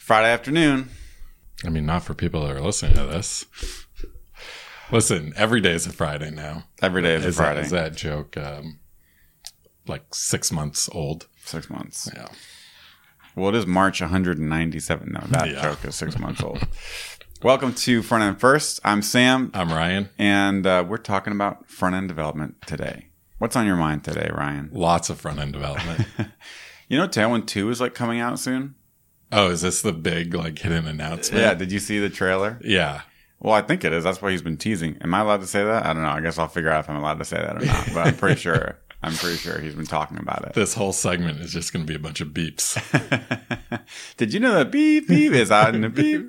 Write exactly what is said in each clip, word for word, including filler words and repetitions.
Friday afternoon. I mean, not for people that are listening to this. Listen, every day is a Friday now. Every day is, is a Friday. That, is that joke um, like six months old? Six months. Yeah. Well, it is March one hundred ninety-seven. No, that Yeah. joke is six months old. Welcome to Front End First. I'm Sam. I'm Ryan. And uh, we're talking about front end development today. What's on your mind today, Ryan? Lots of front end development. You know, Tailwind two is like coming out soon. Oh, is this the big like hidden announcement? Yeah. Did you see the trailer? Yeah. Well, I think it is. That's why he's been teasing. Am I allowed to say that? I don't know. I guess I'll figure out if I'm allowed to say that or not. But I'm pretty sure. I'm pretty sure he's been talking about it. This whole segment is just going to be a bunch of beeps. Did you know that beep beep is out in the beep?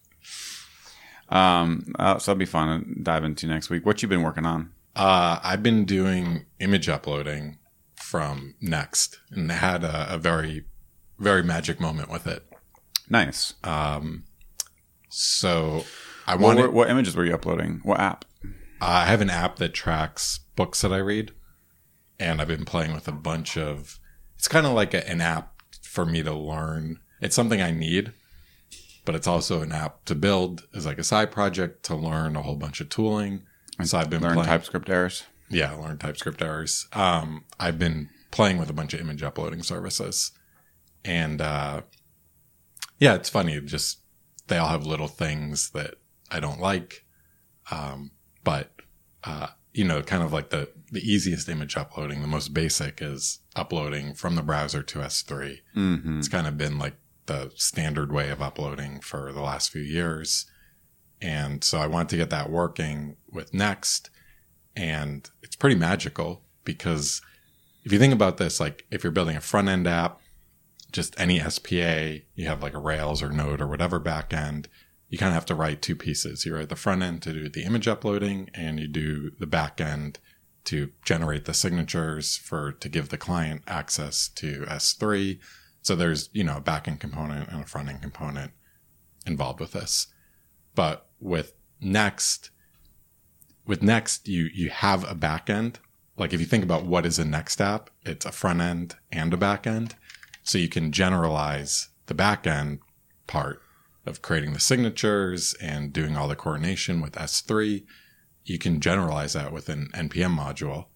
Um, uh, so that'll be fun to dive into next week. What you been working on? Uh, I've been doing image uploading from Next and had a, a very, very magic moment with it. Nice. Um, so I What, wanted. what, what images were you uploading? What app? Uh, I have an app that tracks books that I read, and I've been playing with a bunch of. It's kind of like a, an app for me to learn. It's something I need, but it's also an app to build as like a side project to learn a whole bunch of tooling. And so I've been Learn playing. TypeScript errors. Yeah, learn TypeScript errors. Um, I've been playing with a bunch of image uploading services, and uh, yeah, it's funny. Just they all have little things that I don't like, um, but uh, you know, kind of like the the easiest image uploading, the most basic is uploading from the browser to S three. Mm-hmm. It's kind of been like the standard way of uploading for the last few years, and so I wanted to get that working with Next. And it's pretty magical because if you think about this, like if you're building a front end app, just any S P A, you have like a Rails or Node or whatever backend, you kind of have to write two pieces. You write the front end to do the image uploading, and you do the back end to generate the signatures for to give the client access to S three. So there's, you know, a back end component and a front end component involved with this. But with Next, With Next, you you have a back end. Like if you think about what is a Next app, it's a front end and a back end. So you can generalize the back end part of creating the signatures and doing all the coordination with S three. You can generalize that with an N P M module.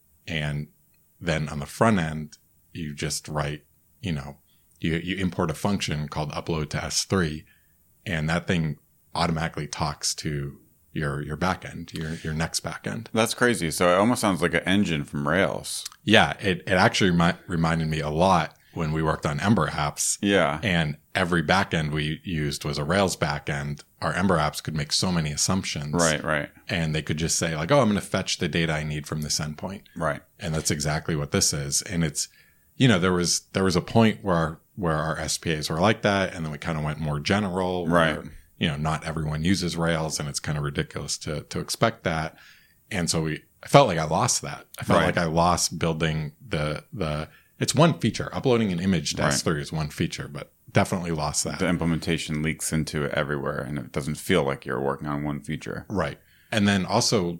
And then on the front end, you just write, you know, you, you import a function called upload to S three, and that thing automatically talks to your your backend, your your Next backend. That's crazy. So it almost sounds like an engine from Rails. Yeah, it it actually remi- reminded me a lot when we worked on Ember apps. Yeah. And every backend we used was a Rails backend. Our Ember apps could make so many assumptions. Right, right. And they could just say like, oh, I'm going to fetch the data I need from this endpoint. Right. And that's exactly what this is. And it's, you know, there was there was a point where where our S P As were like that, and then we kind of went more general. Right. Where, you know, not everyone uses Rails, and it's kind of ridiculous to to expect that. And so we, I felt like I lost that. I felt Right. like I lost building the, the, it's one feature. Uploading an image to Right. S three is one feature, but definitely lost that. The implementation leaks into it everywhere, and it doesn't feel like you're working on one feature. Right. And then also,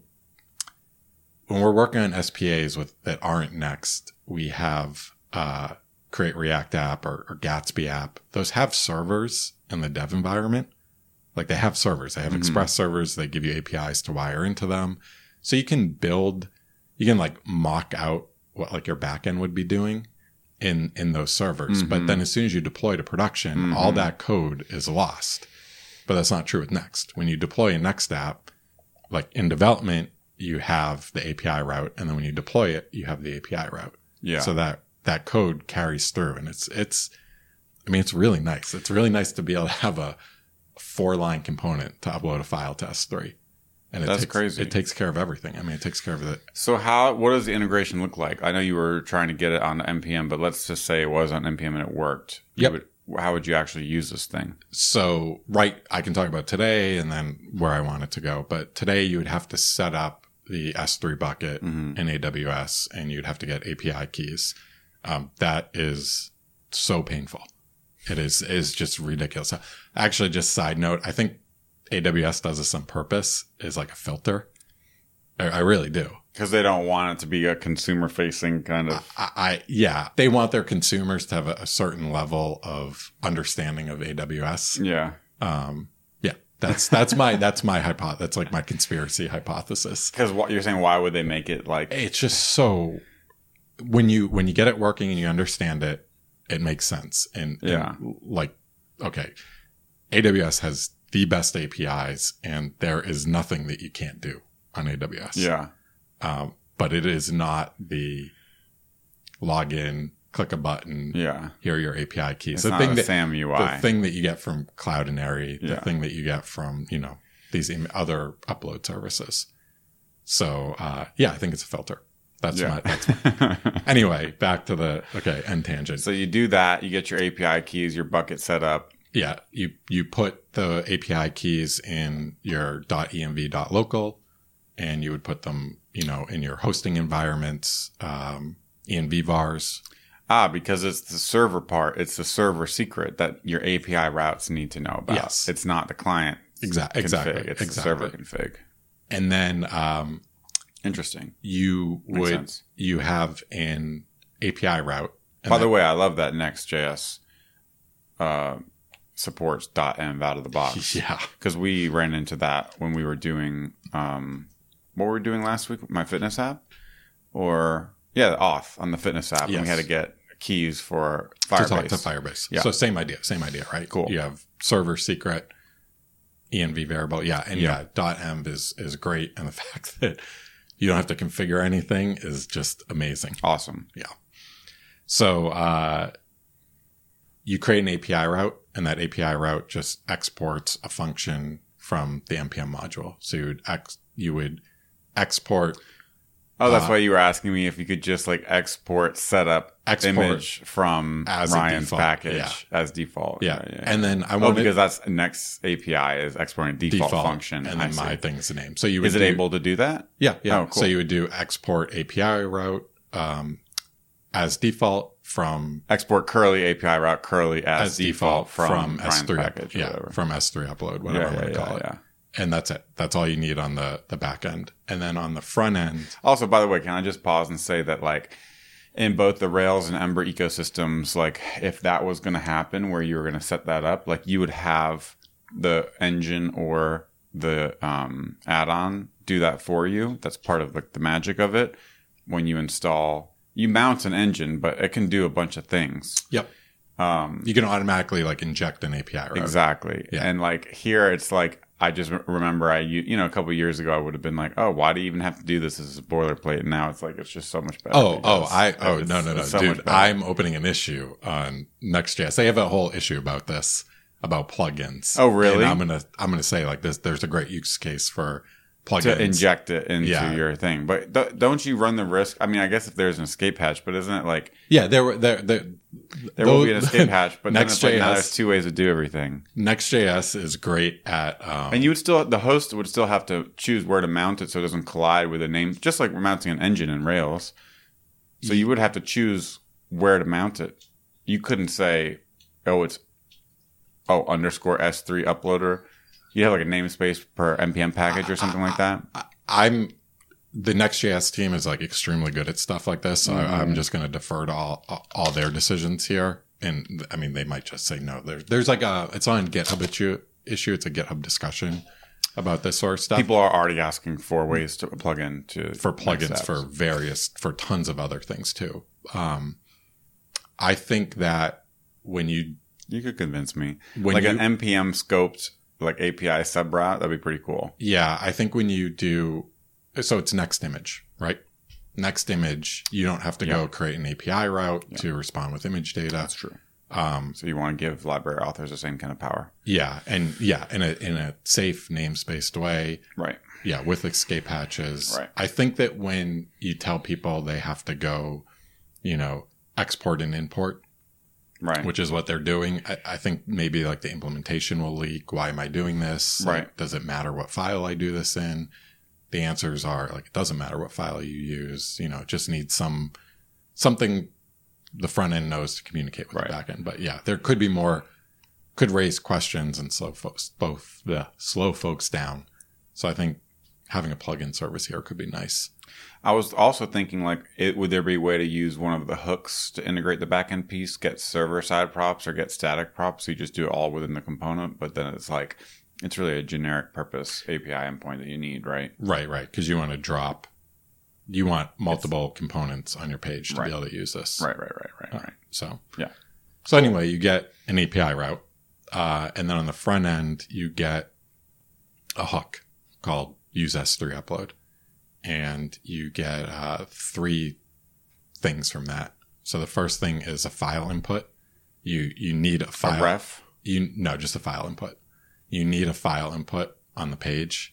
when we're working on S P As with that aren't Next, we have uh, Create React app or, or Gatsby app. Those have servers in the dev environment. Like they have servers. They have Mm-hmm. Express servers. They give you A P Is to wire into them. So you can build, you can like mock out what like your backend would be doing in, in those servers. Mm-hmm. But then as soon as you deploy to production, Mm-hmm. all that code is lost. But that's not true with Next. When you deploy a Next app, like in development, you have the A P I route. And then when you deploy it, you have the A P I route. Yeah. So that, that code carries through, and it's, it's, I mean, it's really nice. It's really nice to be able to have a four line component to upload a file to S three. And it That's takes, crazy. It takes care of everything. I mean, it takes care of the, So how, what does the integration look like? I know you were trying to get it on N P M, but let's just say it was on N P M and it worked. You Yep. would- how would you actually use this thing? so right, I can talk about today and then where I want it to go. But today you would have to set up the S three bucket Mm-hmm. in A W S, and you'd have to get A P I keys. Um, that is so painful. It is, is just ridiculous. Actually, just side note, I think A W S does this on purpose, is like a filter. I, I really do. Because they don't want it to be a consumer facing kind of. I, I yeah, they want their consumers to have a, a certain level of understanding of A W S. Yeah. Um, yeah, that's that's my that's my hypo- That's like my conspiracy hypothesis. Because what you're saying, why would they make it like? It's just so when you when you get it working and you understand it, it makes sense. And, Yeah. and like, okay, A W S has the best A P Is, and there is nothing that you can't do on A W S. Yeah. Um, but it is not the login, click a button, Yeah. here are your A P I keys. It's the not thing a that SAM U I. the thing that you get from Cloudinary, the Yeah. thing that you get from, you know, these im- other upload services. So, uh, yeah, I think it's a filter. That's Yeah. my, that's my, anyway, back to the, okay, end tangent. So you do that, you get your A P I keys, your bucket set up. Yeah, you, you put the A P I keys in your .env.local, and you would put them, you know, in your hosting environments, um, env vars. Ah, because it's the server part. It's the server secret that your A P I routes need to know about. Yes. It's not the client Exac- config. exactly, It's exactly. the server config. And then, um, Interesting. you Makes would, sense. you have an A P I route. and By the then- way, I love that Next.js uh, supports .env out of the box. yeah, Because we ran into that when we were doing, um, what were we doing last week? My fitness app? Or, yeah, Auth on the fitness app. And Yes. we had to get keys for to talk Firebase. to Firebase. Yeah. So same idea, same idea, right? Cool. You have server secret, env variable. Yeah. And yeah, .env is, is great. And the fact that you don't have to configure anything is just amazing. Awesome. So, uh, you create an A P I route, and that A P I route just exports a function from the N P M module. So you would ex- you would export Oh, that's Uh, why you were asking me if you could just like export setup Export image from as a Ryan's default, package yeah. as default. yeah. Right, And then I oh, want because that's Next A P I is exporting default, default function. and I then see. my thing's the name. So you would Is it do- able to do that? Yeah, yeah. Oh, cool. So you would do export A P I route um, as default from Export curly A P I route curly as, as default, from, from Ryan's S three package. Or yeah, whatever. from S three upload, whatever yeah, I'm yeah, going to yeah, call it. yeah. And that's it. That's all you need on the the back end. And then on the front end, Also, by the way, can I just pause and say that like in both the Rails and Ember ecosystems, like if that was going to happen where you were going to set that up, like you would have the engine or the um, add-on do that for you. That's part of like the magic of it. When you install, you mount an engine, but it can do a bunch of things. yep, Um, you can automatically like inject an A P I route. Exactly. Yeah. And like here, it's like, I just re- remember I, u- you know, a couple of years ago, I would have been like, oh, why do you even have to do this as a boilerplate? And now it's like, it's just so much better. Oh, oh, because I, oh, it's- no, no, no, it's so much dude. better. I'm opening an issue on Next.js. They have a whole issue about this, about plugins. Oh, really? And I'm gonna, I'm gonna say like this. There's a great use case for plugins. to inject it into Yeah. your thing. But th- don't you run the risk? I mean, I guess if there's an escape hatch, but isn't it like Yeah, there were there there. there will be an escape hatch, but then it's like now Next.js there's two ways to do everything. Next.js is great at um, And you would still, the host would still have to choose where to mount it so it doesn't collide with a name, just like we're mounting an engine in Rails. So you would have to choose where to mount it. You couldn't say, oh, it's, oh, underscore S three uploader. You have like a namespace per N P M package or something like that. I'm the Next.js team is like extremely good at stuff like this. So Mm-hmm. I, I'm just going to defer to all all their decisions here. And I mean, they might just say no. There's there's like a it's on GitHub issue issue. It's a GitHub discussion about this sort of stuff. People are already asking for ways to plug in to for plugins Next for apps. various for tons of other things too. Um, I think that when you You could convince me. When like you- an N P M scoped like A P I sub route, that'd be pretty cool. yeah, I think when you do so, it's next image, right? Next image, you don't have to Yeah. go create an A P I route to respond with image data. That's true. Um, So you want to give library authors the same kind of power. yeah, and yeah, in a in a safe namespaced way. Right. Yeah, with escape hatches. Right. I think that when you tell people they have to go, you know, export and import, Right. which is what they're doing, I, I think maybe like the implementation will leak. Why am I doing this? Right. Like, does it matter what file I do this in? The answers are like, it doesn't matter what file you use. You know, it just needs some, something the front end knows to communicate with Right. the back end. But yeah, there could be more, could raise questions and slow folks, both the slow folks down. So I think having a plugin service here could be nice. I was also thinking, like, it, would there be a way to use one of the hooks to integrate the backend piece, get server-side props or get static props? So you just do it all within the component, but then it's like, it's really a generic purpose A P I endpoint that you need, right? Right, right. Because you want to drop, you want multiple it's, components on your page to right. be able to use this. Right, right, right, right, uh, right. So, yeah. So anyway, you get an A P I route. Uh, and then on the front end, you get a hook called use S three upload. And you get uh, three things from that. So the first thing is a file input. You you need a file. A ref? You, no, just a file input. You need a file input on the page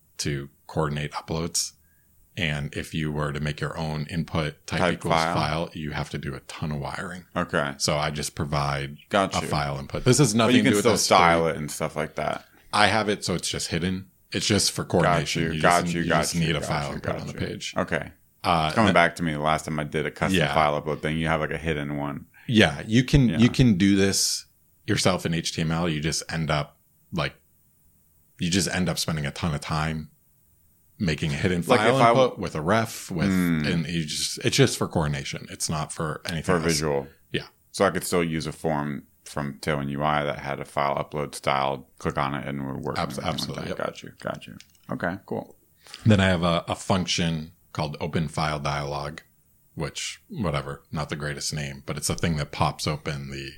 to coordinate uploads. And if you were to make your own input type, type equals file. file, you have to do a ton of wiring. Okay. So I just provide Got a you. file input. This is nothing but you can to do still with style it and stuff like that. I have it so it's just hidden. It's just for coordination. Got you. You got just, you. you Got just you. need a got file you, input got on the you. page. Okay. Uh, Coming that, back to me the last time I did a custom yeah. file upload thing, you have like a hidden one. Yeah, you can Yeah. you can do this yourself in H T M L. You just end up like you just end up spending a ton of time making a hidden Like file if I- input with a ref with Mm. and you just it's just for coordination. It's not for anything For else. visual. Yeah. So I could still use a form from Tailwind U I that had a file upload styled, click on it and it would work. Abs- and everything absolutely, Like that. Got you. Got you. Okay, cool. Then I have a, a function called open file dialog, which whatever, not the greatest name, but it's a thing that pops open the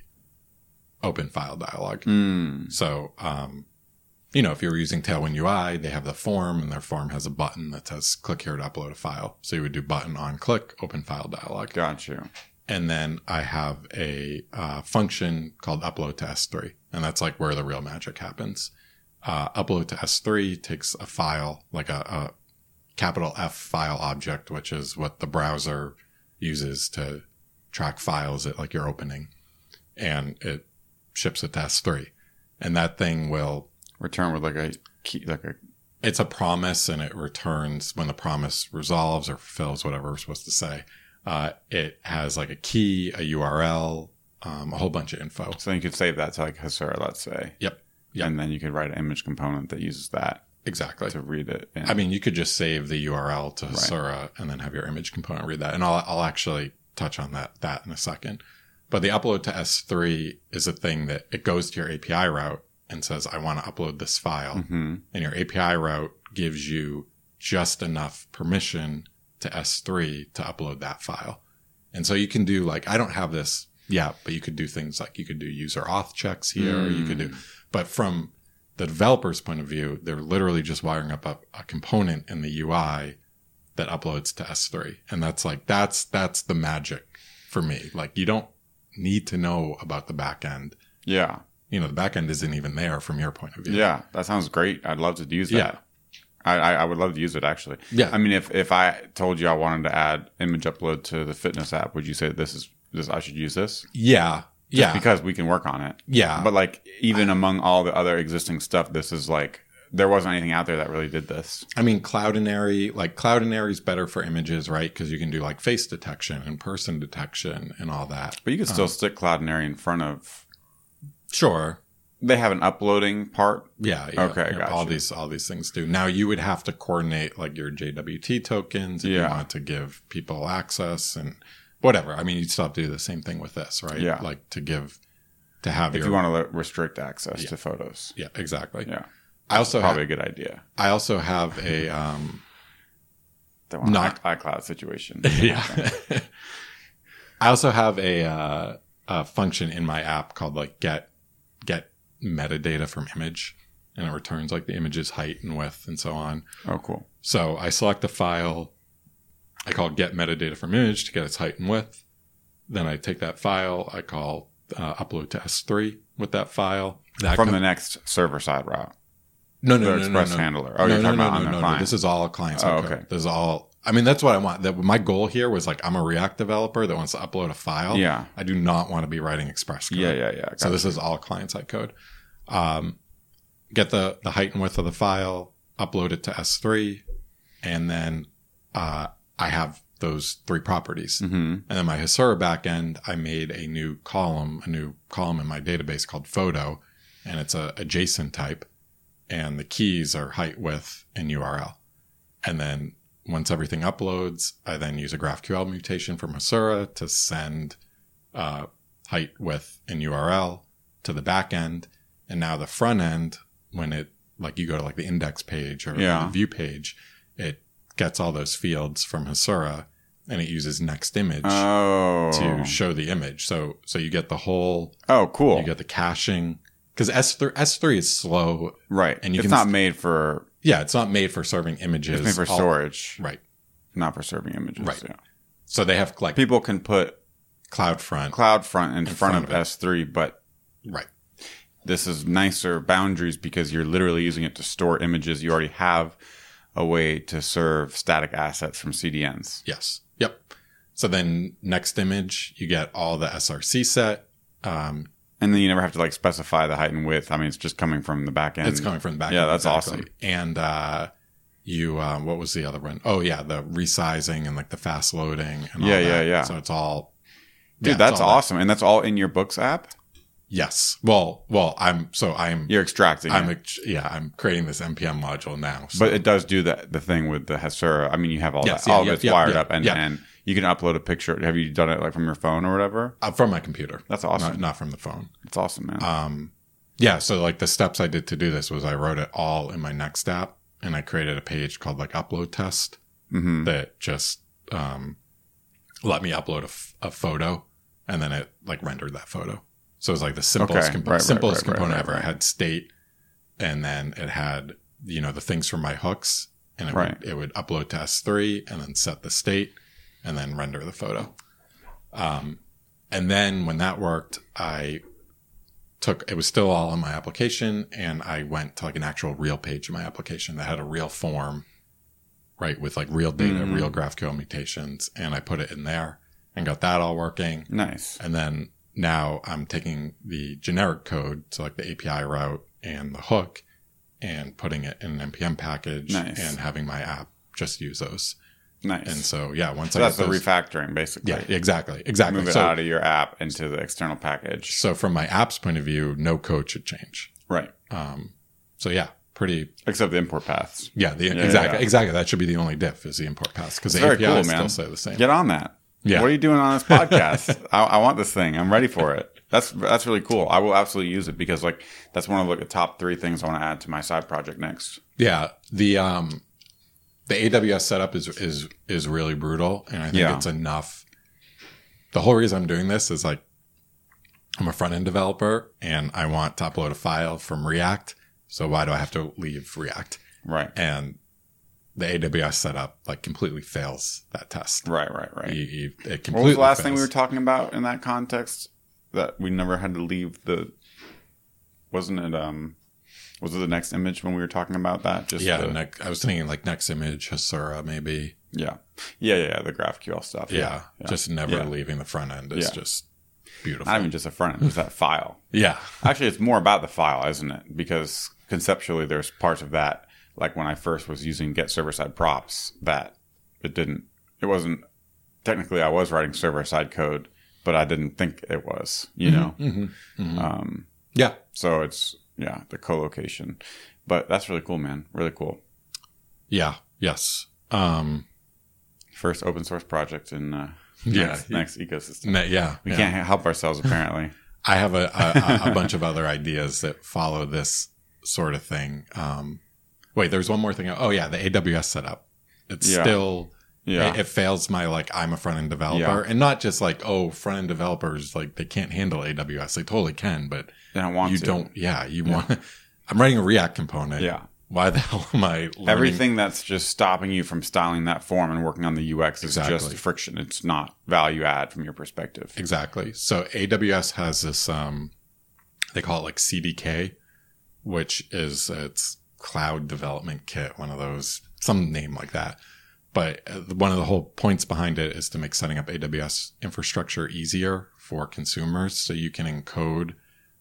open file dialog. Mm. So, um, you know, if you're using Tailwind U I, they have the form and their form has a button that says click here to upload a file. So you would do button on click, open file dialog. Got you. And then I have a uh, function called upload to S three. And that's like where the real magic happens. Uh, upload to S three takes a file, like a, a capital F file object, which is what the browser uses to track files that like you're opening. And it ships it to S three. And that thing will Return with like a key, like a. It's a promise, and it returns when the promise resolves or fulfills whatever we're supposed to say. Uh, it has like a key, a U R L, um, a whole bunch of info. So you could save that to like Hasura, let's say. Yep. Yep. And then you could write an image component that uses that Exactly. to read it. in. I mean, you could just save the U R L to Right. Hasura and then have your image component read that. And I'll, I'll actually touch on that, that in a second. But the upload to S three is a thing that it goes to your A P I route and says, I want to upload this file. Mm-hmm. And your A P I route gives you just enough permission to S three to upload that file. And so you can do like, I don't have this yet, but you could do things like you could do user auth checks here, Mm. or you could do, but from the developer's point of view, they're literally just wiring up a, a component in the U I that uploads to S three. And that's like, that's, that's the magic for me. Like you don't need to know about the back end. Yeah. You know, the back end isn't even there from your point of view. Yeah. That sounds great. I'd love to use that. Yeah. I, I, I would love to use it actually. Yeah. I mean, if, if I told you I wanted to add image upload to the fitness app, would you say this is this? I should use this? Yeah. Just Yeah. because we can work on it. Yeah. But like even among all the other existing stuff, this is like there wasn't anything out there that really did this. I mean, Cloudinary, like Cloudinary is better for images, right? Because you can do like face detection and person detection and all that. But you could still Um, stick Cloudinary in front of. Sure. They have an uploading part. Yeah. yeah Okay, yeah, gotcha. all these all these things do. Now you would have to coordinate like your J W T tokens if Yeah. you want to give people access and whatever. I mean, you'd still have to do the same thing with this, right? Yeah. Like to give to have If your you want to let, restrict access Yeah. to photos. yeah, exactly. Yeah. I also Probably have, a good idea. I also have a um Don't want Not- an iCloud situation. yeah. I also have a uh, a function in my app called like get get metadata from image, and it returns like the image's height and width and so on. Oh, cool. So I select a file, I call get metadata from image to get its height and width. Then I take that file, I call uh, upload to S three with that file. That From com- the next server side route. no, no, the no, no, Express no. handler. Oh, no, you're no, talking no, about on no, the no, client. no. This is all client Oh, side okay. code. This is all. I mean, that's what I want. That my goal here was like I'm a React developer that wants to upload a file. Yeah. I do not want to be writing Express code. Yeah, yeah, yeah. So Gotcha. this is all client side code. Um, get the, the height and width of the file, upload it to S three, and then uh, I have those three properties. Mm-hmm. And then my Hasura backend, I made a new column, a new column in my database called photo, and it's a, a JSON type, and the keys are height, width, and U R L. And then once everything uploads, I then use a GraphQL mutation from Hasura to send uh, height, width, and U R L to the back end. And now the front end, when it, like you go to like the index page or Yeah. the view page, it gets all those fields from Hasura and it uses next image Oh. to show the image. So, so you get the whole, Oh, cool. you get the caching. Cause S three, S three is slow. Right. And you it's can not st- made for, Yeah. It's not made for serving images. it's made for all- storage, Right. not for serving images. Right. Yeah. So they have like People can put CloudFront. CloudFront in, front, front of of it. S three, but Right. this is nicer boundaries because you're literally using it to store images. You already have a way to serve static assets from C D Ns. Yes. Yep. So then next image, you get all the S R C set. Um, And then you never have to like specify the height and width. I mean, it's just coming from the back end. it's coming from the back. Yeah, end, that's exactly. awesome. And, uh, you, uh, what was the other one? Oh yeah. The resizing and like the fast loading. And all Yeah, yeah, that. yeah. So it's all, Dude, yeah, it's that's all that. awesome. And that's all in your Books app? Yes. Well, well, I'm, so I'm, You're extracting I'm, it. ex- yeah, I'm creating this N P M module now. So. But it does do that the thing with the Hasura. I mean, you have all Yes, that. yeah, all yeah, of it's yeah, wired yeah, up and, yeah. and you can upload a picture. Have you done it like from your phone or whatever? uh, from my computer. That's awesome. Not, not from the phone. That's awesome, man. Um, yeah. So like the steps I did to do this was I wrote it all in my Next app and I created a page called like upload test mm-hmm. that just, um, let me upload a, f- a photo and then it like rendered that photo. So it was like the simplest, Okay. compo- Right, right, simplest right, right, component right, ever. right. It had state and then it had, you know, the things from my hooks and it, Right. would, it would upload to S three and then set the state and then render the photo. Um, and then when that worked, I took, it was still all in my application and I went to like an actual real page in my application that had a real form, right? With like real data, Mhm. real GraphQL mutations. And I put it in there and got that all working. Nice. And then now I'm taking the generic code, so like the A P I route and the hook and putting it in an N P M package Nice. and having my app just use those. Nice. And so, yeah, once so I that's get the those, refactoring, basically. yeah, exactly. Exactly. Move it so, out of your app into the external package. so from my app's point of view, no code should change. Right. Um, so yeah, pretty, Except the import paths. yeah, the, Yeah, exactly, yeah. exactly. That should be the only diff is the import paths because the It's very A P Is cool, man. still say the same. Get on that. Yeah. What are you doing on this podcast? I, I want this thing. I'm ready for it. That's that's really cool. I will absolutely use it because like that's one of like, the top three things I want to add to my side project next. Yeah. The, um, the A W S setup is, is, is really brutal. And I think Yeah. it's enough. The whole reason I'm doing this is like, I'm a front end developer and I want to upload a file from React. So why do I have to leave React? Right. And the A W S setup like completely fails that test. Right. Right. Right. You, you, it completely What was the last thing we fails. were talking about in that context? That we never had to leave the. Wasn't it? Um, was it the next image when we were talking about that? Just Yeah, the- nec- I was thinking like next image, Hasura maybe. yeah, yeah, yeah, yeah. The GraphQL stuff. Yeah, Yeah, yeah. just never Yeah. leaving the front end is Yeah. just beautiful. Not even just a front end, it's that file. yeah, Actually, it's more about the file, isn't it? Because conceptually, there's parts of that, like when I first was using get server side props, that it didn't, it wasn't, technically I was writing server side code, but I didn't think it was, you know? hmm hmm Um, yeah, so it's, yeah, the co-location. But that's really cool, man. Really cool. yeah, yes. Um, First open source project in uh, Yeah. next, next ecosystem. ne- yeah, We yeah. can't help ourselves, apparently. I have a, a, a bunch of other ideas that follow this sort of thing. Um, wait, there's one more thing. Oh yeah, the A W S setup. It's Yeah. still, Yeah. it, it fails my like, I'm a front end developer Yeah. and not just like, oh, front end developers, like they can't handle A W S. They totally can, but They don't want you to. don't, yeah, you want, I'm writing a React component. Yeah. Why the hell am I learning? Everything that's just stopping you from styling that form and working on the U X is Exactly. just friction. It's not value add from your perspective. Exactly. So A W S has this, um, they call it like C D K, which is its cloud development kit, one of those, some name like that. But uh, one of the whole points behind it is to make setting up A W S infrastructure easier for consumers. So you can encode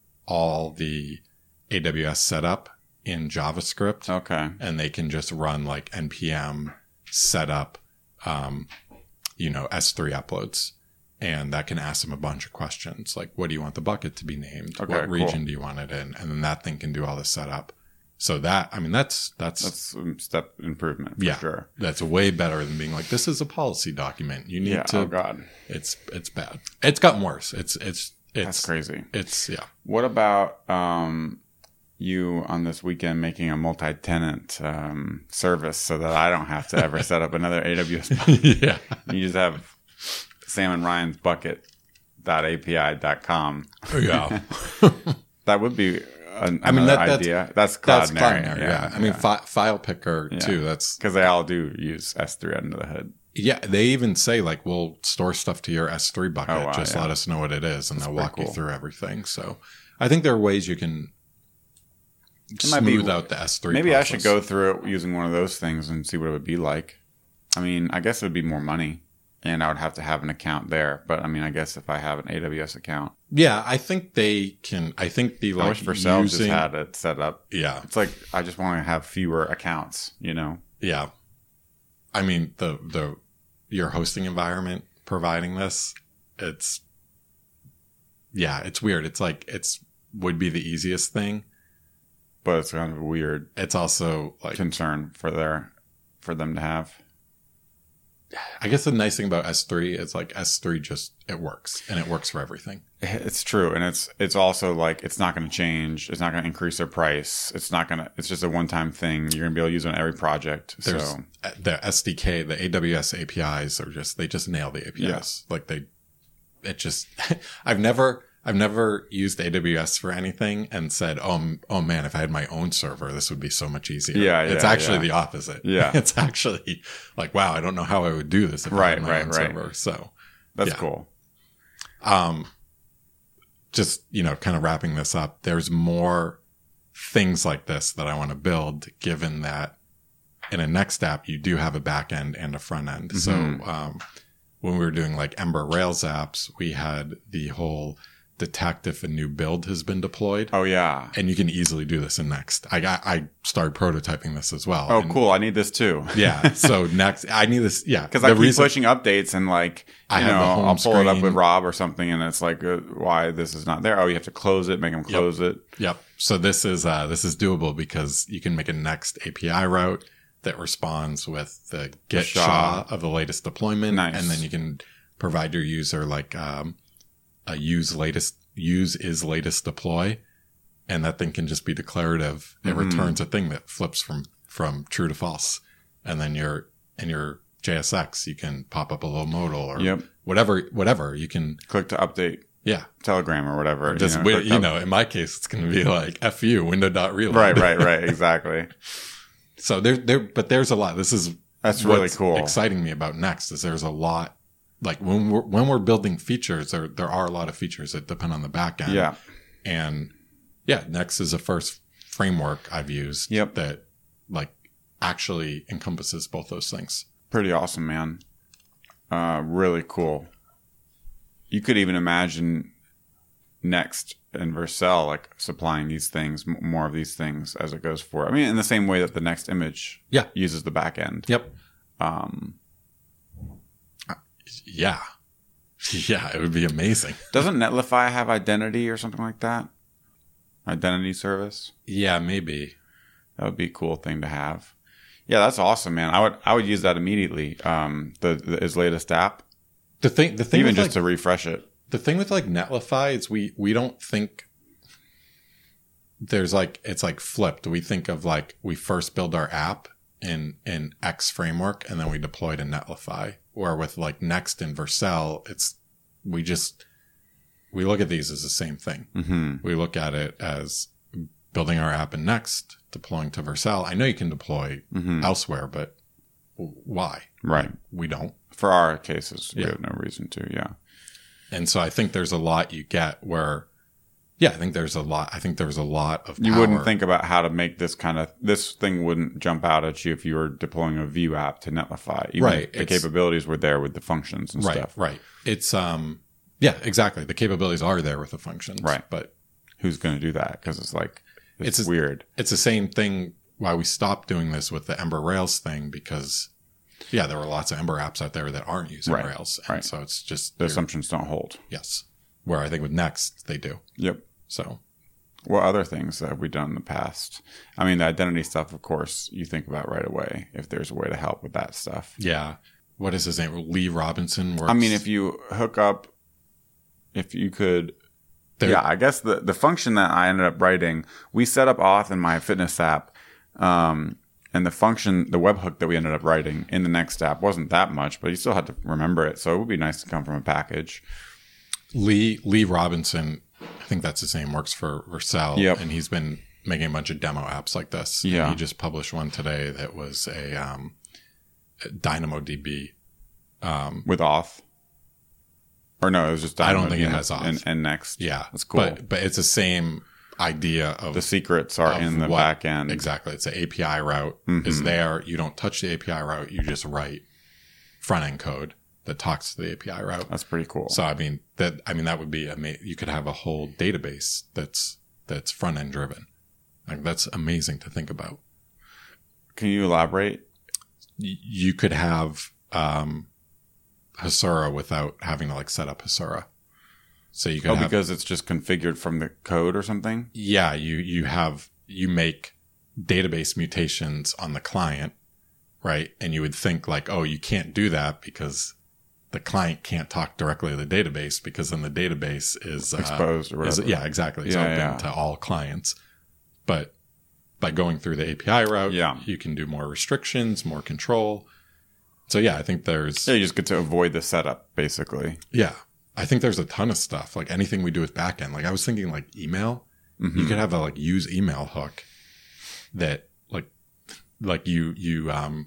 all the A W S setup in JavaScript. Okay. And they can just run like N P M setup, um, you know, S three uploads. And that can ask them a bunch of questions like, what do you want the bucket to be named? Okay, what cool. region do you want it in? And then that thing can do all the setup. So that, I mean, that's, that's, That's a step improvement for yeah, sure. that's way better than being like, this is a policy document. You need Yeah. to, Oh God, it's, it's bad. It's gotten worse. It's, it's, it's, that's crazy. it's, yeah. What about um, you on this weekend making a multi-tenant um, service so that I don't have to ever set up another A W S bucket? Yeah. You just have Sam and Ryan's bucket dot A P I dot com. Yeah. That would be an, I mean, another that- that's- idea. That's That's Cloudinary. Cloudinary. Yeah. I mean, fi- file picker too. That's, because they all do use S three under the hood. yeah. They even say like, we'll store stuff to your S three bucket. Oh, wow, Just yeah. let us know what it is and they'll walk pretty you cool. through everything. So I think there are ways you can might be- smooth out the S three. Maybe I process. should go through it using one of those things and see what it would be like. I mean, I guess it would be more money, and I would have to have an account there. But I mean, I guess if I have an A W S account, Yeah. I think they can, I think the like I wish Vercel just using- had it set up. yeah. It's like I just want to have fewer accounts, you know? Yeah. I mean, the, the, your hosting environment providing this, it's, yeah, it's weird. It's like, it's, would be the easiest thing. But it's kind of a weird It's also like, concern for their for them to have. I guess the nice thing about S three is like S three just, it works and it works for everything. It's true, and it's it's also like it's not going to change. It's not going to increase their price. It's not going to. It's just a one time thing. You're going to be able to use it on every project. There's so the S D K, the A W S A P Is are just, they just nail the A P Is. Like they, it just, I've never, I've never used A W S for anything and said, oh, m- oh man, if I had my own server, this would be so much easier. Yeah, It's yeah, actually yeah. the opposite. Yeah. It's actually like, wow, I don't know how I would do this if I Right, had my right, own right. server. So, that's yeah. cool. um, just, you know, kind of wrapping this up, there's more things like this that I want to build, given that in a Next app, you do have a back end and a front end. Mhm. So, um, when we were doing like Ember Rails apps, we had the whole detect if a new build has been deployed. Oh yeah. And you can easily do this in Next. I got, I started prototyping this as well. Oh And cool. I need this too. yeah. So Next, I need this. Yeah. Because I The keep reason- pushing updates and like you I have the know home I'll pull it up screen. with Rob or something, and it's like uh, why this is not there. Oh, you have to close it. Make them close it. Yep. So this is, uh, this is doable because you can make a Next A P I route that responds with the get SHA. SHA of the latest deployment. Nice. And then you can provide your user like, um, a use latest, use is latest deploy. And that thing can just be declarative. It Mhm. returns a thing that flips from, from true to false. And then your, in your J S X, you can pop up a little modal or Yep. whatever, whatever you can. Click to update Yeah. Telegram or whatever. Just, you know, wi- click you up- know, in my case, it's going to be like F U window.reload. Right, right, right. Exactly. So there, there, but there's a lot. This is That's really what's cool. exciting me about Next is there's a lot. Like when we're when we're building features, there there are a lot of features that depend on the back end. Yeah. And yeah, Next is the first framework I've used. Yep. That like actually encompasses both those things. Pretty awesome, man. Uh, really cool. You could even imagine Next and Vercel like supplying these things, m- more of these things as it goes forward. I mean, in the same way that the Next image Yeah. uses the back end. Yep. Um, Yeah. Yeah, it would be amazing. doesn't Netlify have identity or something like that? Identity service? Yeah, maybe. That would be a cool thing to have. Yeah, that's awesome, man. I would I would use that immediately. Um, the, the his latest app, The thing, the thing, even with, just like, to refresh it. the thing with like Netlify is we we don't think there's like it's like flipped. We think of like we first build our app in in X framework and then we deploy to Netlify. Where with like Next and Vercel, it's we just we look at these as the same thing. Mm-hmm. We look at it as building our app in Next, deploying to Vercel. I know you can deploy Mm-hmm. elsewhere, but why? Right. We don't. For our cases, we Yeah. have no reason to. Yeah. And so I think there's a lot you get where, yeah, I think there's a lot. I think there's a lot of You power. wouldn't think about how to make this kind of this thing wouldn't jump out at you if you were deploying a Vue app to Netlify. Even Right, if the it's- capabilities were there with the functions and right, stuff. right. It's um, yeah, exactly. The capabilities are there with the functions, Right. But Who's going to do that? Because it's like it's, It's a- weird. it's the same thing. Why we stopped doing this with the Ember Rails thing because, yeah, there were lots of Ember apps out there that aren't using Right, Rails, and right. so it's just The you're- assumptions don't hold. yes. Where I think with Next they do. Yep. So What other things have we done in the past? I mean, the identity stuff, of course, you think about right away if there's a way to help with that stuff. Yeah. What is his name? Lee Robinson works. I mean, if you hook up, if you could, There- yeah, I guess the, the function that I ended up writing, we set up auth in my fitness app. Um, and the function, the webhook that we ended up writing in the next app wasn't that much, but you still had to remember it. So it would be nice to come from a package. Lee Lee Robinson, I think that's his name, works for Vercel. Yep. And he's been making a bunch of demo apps like this. Yeah. And he just published one today that was a, um, a DynamoDB. Um, With auth. Or no, it was just I don't think it DynamoDB has auth. And, and next. yeah. That's cool. But, but it's the same idea of The secrets are of in the what- back end. Exactly. It's an A P I route Mhm. is there. You don't touch the A P I route. You just write front end code that talks to the A P I route. That's pretty cool. So I mean that I mean that would be ama- you could have a whole database that's that's front end driven. Like that's amazing to think about. Can you elaborate? Y- you could have um, Hasura without having to like set up Hasura. So you could Oh, have because it's just configured from the code or something? yeah you you have you make database mutations on the client, right? And you would think like, oh, you can't do that because the client can't talk directly to the database because then the database is uh, Exposed or is- whatever. yeah, exactly. It's Yeah, open yeah. to all clients. But by going through the A P I route, Yeah. you can do more restrictions, more control. So yeah, I think there's Yeah, you just get to avoid the setup, basically. yeah, I think there's a ton of stuff. Like anything we do with backend. Like I was thinking like email. Mhm. You could have a like use email hook that like like you you um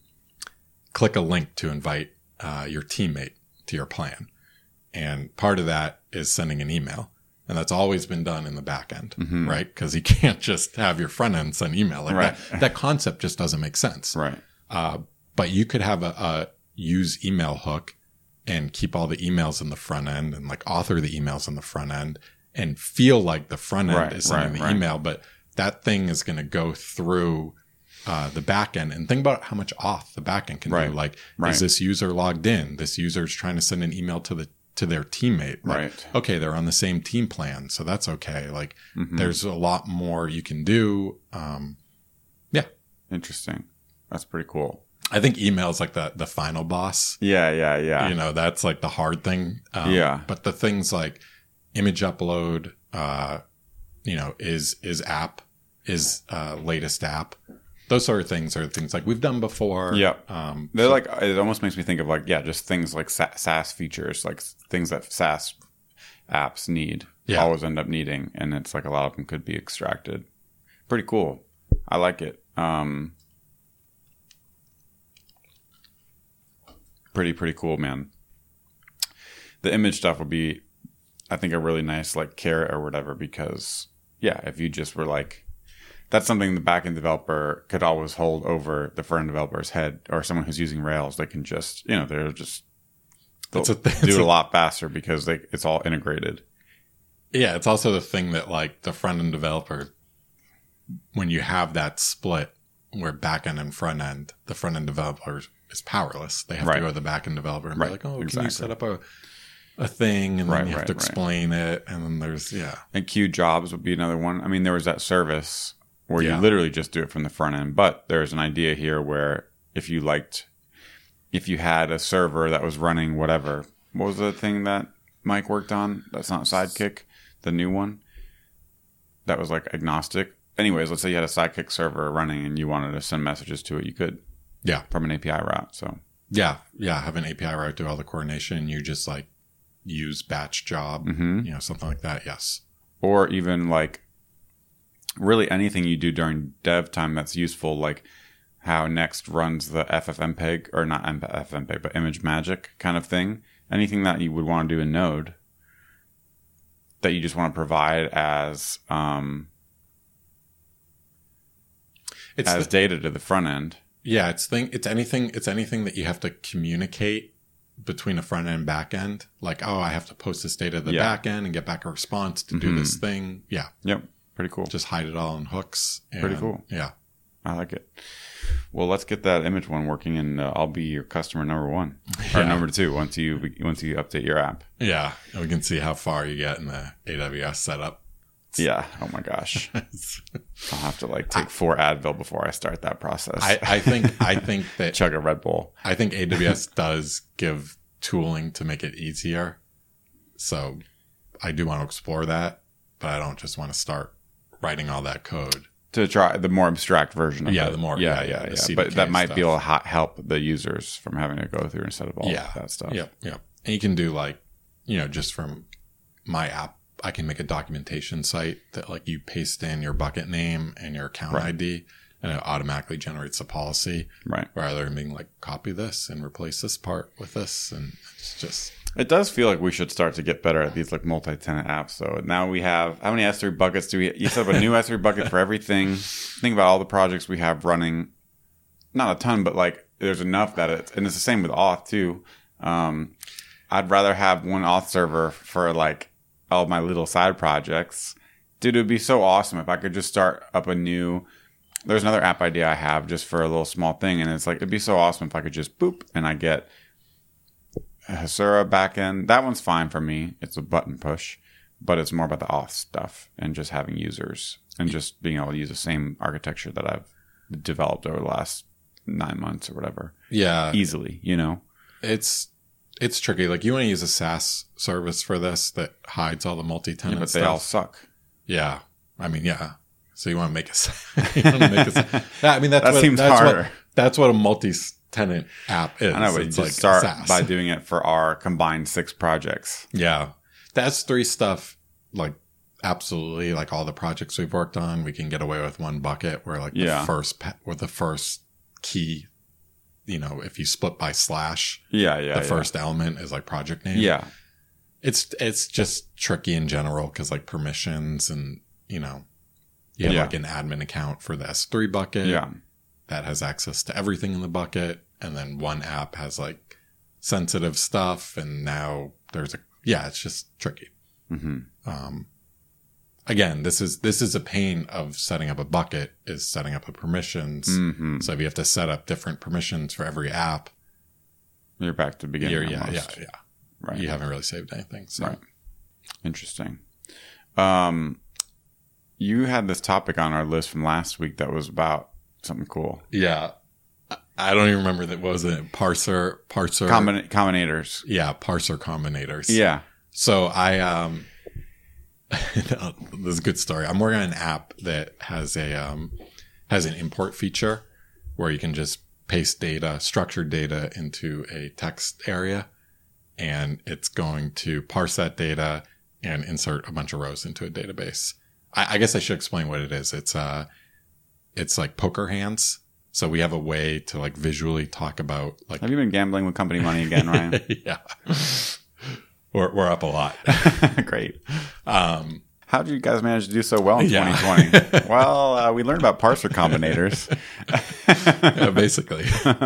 click a link to invite uh, your teammate to your plan. And part of that is sending an email. And that's always been done in the back end, Mhm. right? Because you can't just have your front end send email. Like Right. that, that concept just doesn't make sense. Right. Uh, but you could have a, a use email hook and keep all the emails in the front end and like author the emails in the front end and feel like the front end Right, is sending right, the right. email. But that thing is going to go through uh, the back end and think about how much auth the back end can Right, do. Like, right. is this user logged in? This user is trying to send an email to the to their teammate. Like, Right. okay, they're on the same team plan, so that's okay. Like, Mhm. there's a lot more you can do. Um, yeah, Interesting. That's pretty cool. I think email is like the the final boss. Yeah, yeah, yeah. You know, that's like the hard thing. Um, Yeah. But the things like image upload, uh, you know, is is app is uh, latest app. Those sort of things are things like we've done before. Yep. Um, They're like, it almost makes me think of like, yeah, just things like Sa- SaaS features, like things that SaaS apps need, Yeah. always end up needing. And it's like a lot of them could be extracted. Pretty cool. I like it. Um, pretty, pretty cool, man. The image stuff would be, I think, a really nice like carrot or whatever, because yeah, if you just were like, that's something the backend developer could always hold over the front end developer's head, or someone who's using Rails. They can just, you know, they're just they'll It's a th- do it's it a a- lot faster because they it's all integrated. yeah, it's also the thing that like the front end developer, when you have that split where back end and front end, the front end developer is powerless. They have Right. to go to the back end developer and Right. be like, oh, can Exactly. you set up a a thing? And Right, then you have right, to right. explain it. And then there's, yeah. And Q jobs would be another one. I mean, there was that service where Yeah. you literally just do it from the front end, but there's an idea here where if you liked, if you had a server that was running whatever, what was the thing that Mike worked on? That's not Sidekick, the new one that was like agnostic. Anyways, let's say you had a Sidekick server running and you wanted to send messages to it, you could Yeah. from an A P I route. So Yeah. Yeah. Have an A P I route, do all the coordination. You just like use batch job, Mhm. you know, something like that. Yes. or even like really anything you do during dev time that's useful, like how Next runs the F F mpeg, or not F F mpeg, but image magic kind of thing. Anything that you would want to do in Node that you just want to provide as um, It's as the- data to the front end. yeah. It's thing. It's anything. It's anything that you have to communicate between a front end and back end. Like, oh, I have to post this data to the Yeah. back end and get back a response to do Mhm. this thing. Yeah. Yep, pretty cool. Just hide it all in hooks. And, Pretty cool. Yeah. I like it. Well, let's get that image one working, and uh, I'll be your customer number one or Yeah. number two once you once you update your app. Yeah. And we can see how far you get in the A W S setup. Yeah. Oh my gosh. I'll have to like take four Advil before I start that process. I, I think I think that Chug a Red Bull. I think A W S does give tooling to make it easier. So I do want to explore that, but I don't just want to start writing all that code. To try the more abstract version of Yeah, it. the more- yeah, yeah, yeah, the yeah. C D K But that might stuff. be able to ha- help the users from having to go through instead of all Yeah. that stuff. Yep, yep. And you can do like, you know, just from my app, I can make a documentation site that like you paste in your bucket name and your account Right. I D and it automatically generates a policy Right. rather than being like, copy this and replace this part with this. And it's just, It does feel like we should start to get better at these like multi-tenant apps. So now we have, how many S three buckets do we, you set up a new S three bucket for everything. Think about all the projects we have running. Not a ton, but like there's enough that it's, and it's the same with auth too. Um, I'd rather have one auth server for like all my little side projects. Dude, it would be so awesome if I could just start up a new, there's another app idea I have just for a little small thing. And it's like, it'd be so awesome if I could just boop and I get a Hasura backend. That one's fine for me. It's a button push, but it's more about the auth stuff and just having users and just being able to use the same architecture that I've developed over the last nine months or whatever. yeah, Easily, you know? it's, it's tricky. Like you want to use a SaaS service for this that hides all the multi-tenant Yeah, but stuff. they all suck. Yeah. I mean, yeah. So you want to make a, you want to make a, yeah, I mean, that's That what, seems that's harder. What, that's what a multi-tenant app is. I know, but It's just like start SaaS. by doing it for our combined six projects. Yeah. The S three stuff, like, absolutely, like all the projects we've worked on, we can get away with one bucket where, like, Yeah. the first, pa- with the first key, you know, if you split by slash, Yeah, yeah. the yeah. first element is like project name. Yeah. It's, it's just tricky in general because, like, permissions and, you know, you have Yeah. like an admin account for the S three bucket. Yeah. That has access to everything in the bucket. And then one app has like sensitive stuff. And now there's a, yeah, it's just tricky. Mm-hmm. Um, again, this is, this is a pain of setting up a bucket is setting up a permissions. Mm-hmm. So if you have to set up different permissions for every app, You're back to the beginning. you're, yeah, yeah, almost. yeah. Right. You haven't really saved anything. So Right. Interesting. Um, you had this topic on our list from last week that was about something cool. yeah, I- I don't even remember that. What was it? Parser, parser, Combin- combinators. yeah, parser combinators. Yeah. So I, um, this is a good story. I'm working on an app that has a, um, has an import feature where you can just paste data, structured data into a text area, and it's going to parse that data and insert a bunch of rows into a database. I, I guess I should explain what it is. It's, uh, it's like poker hands. So we have a way to like visually talk about like, Have you been gambling with company money again, Ryan? yeah, we're, we're up a lot. Great. Um, How did you guys manage to do so well in Yeah. twenty twenty? Well, uh, we learned about parser combinators. yeah, basically.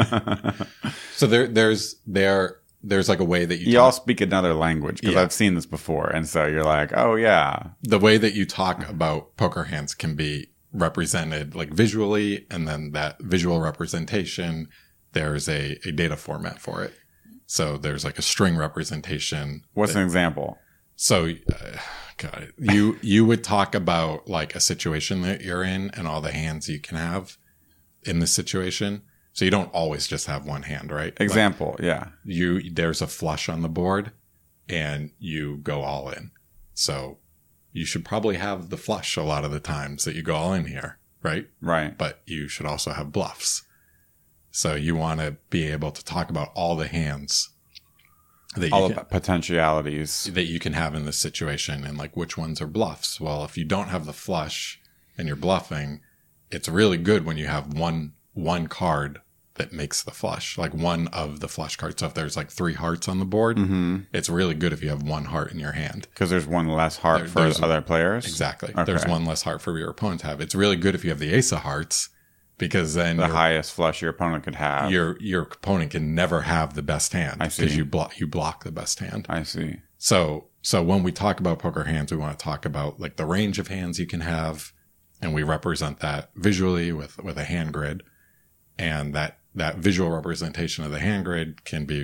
So there, there's, there, there's like a way that you, You talk, all speak another language because Yeah. I've seen this before. And so you're like, oh, yeah. the way that you talk about poker hands can be represented like visually, and then that visual representation, there's a, a data format for it. So there's like a string representation. What's that- an example? So, uh, God, you, you would talk about like a situation that you're in and all the hands you can have in this situation. So you don't always just have one hand, right? Like, Example, yeah. you, there's a flush on the board and you go all in. So you should probably have the flush a lot of the times that you go all in here, right? Right. But you should also have bluffs. So you want to be able to talk about all the hands that you All can, about potentialities. that you can have in this situation and like which ones are bluffs. Well, if you don't have the flush and you're bluffing, it's really good when you have one, one card that makes the flush, like one of the flush cards. So if there's like three hearts on the board, Mm-hmm. it's really good if you have one heart in your hand. Because there's one less heart There- for there's- other players. Exactly. Okay. There's one less heart for your opponent to have. It's really good if you have the ace of hearts because then The your, highest flush your opponent could have. your, your opponent can never have the best hand I see. because you block, you block the best hand. I see. So, so when we talk about poker hands, we want to talk about like the range of hands you can have, and we represent that visually with, with a hand grid. And that, that visual representation of the hand grid can be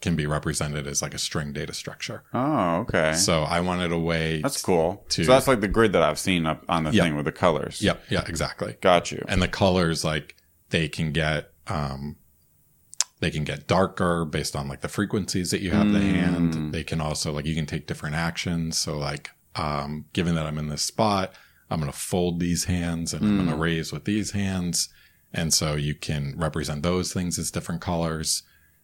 can be represented as like a string data structure. Oh, okay. So I wanted a way. That's cool. To, so that's like the grid that I've seen up on the yep. thing with the colors. Yep. Yeah, exactly. Got you. And the colors, like they can get, um, they can get darker based on like the frequencies that you have mm. the hand. They can also like, you can take different actions. So like, um, given that I'm in this spot, I'm going to fold these hands and mm. I'm going to raise with these hands. And so you can represent those things as different colors.